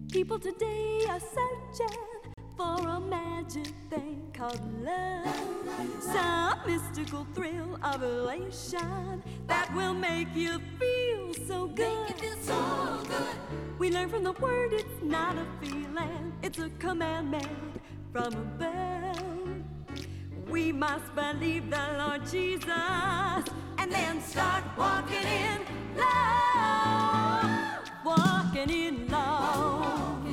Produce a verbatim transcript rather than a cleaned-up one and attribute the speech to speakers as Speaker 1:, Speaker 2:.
Speaker 1: People today are searching for a magic thing called love. Some mystical thrill of elation that will make you feel so good.
Speaker 2: Make you feel so good.
Speaker 1: We learn from the word it's not a feeling, it's a commandment from above. We must believe the Lord Jesus and then start walking in love. Walking in love.